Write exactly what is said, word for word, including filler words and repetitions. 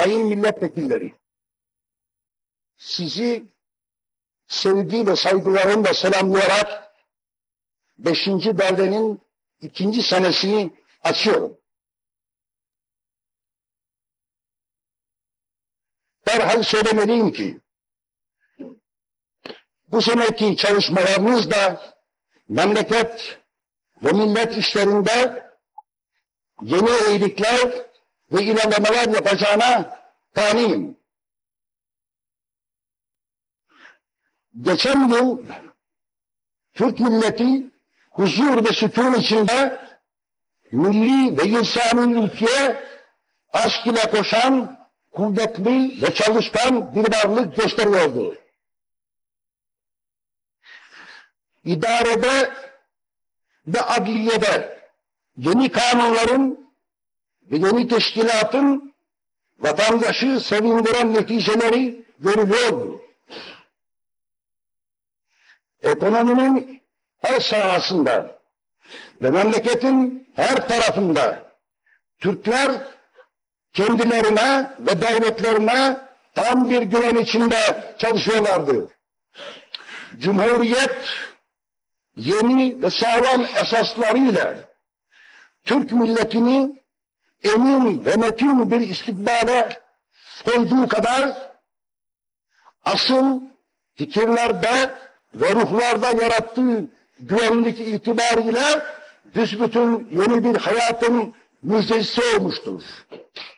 sayın milletvekilleri, sizi sevgi ve saygılarımla selamlayarak beşinci devrenin ikinci senesini açıyorum. Derhal söylemeliyim ki, bu seneki çalışmalarınızda memleket ve millet işlerinde yeni iyilikler ve ilerlemeler yapacağına kaniyim. Geçen yıl Türk milleti huzur ve sükun içinde milli ve insani ülkeye aşk ile koşan, kuvvetli ve çalışkan bir varlık gösteriyordu. İdarede ve adliyede yeni kanunların ve yeni teşkilatın vatandaşı sevindiren neticeleri görülüyordu. Ekonominin her sahasında ve memleketin her tarafında Türkler kendilerine ve devletlerine tam bir güven içinde çalışıyorlardı. Cumhuriyet yeni ve sağlam esaslarıyla Türk milletini emin ve metin bir istikbale koyduğu kadar asıl fikirlerde ve ruhlarda yarattığı güvenlik itibariyle büsbütün yeni bir hayatın müjdecisi olmuştur.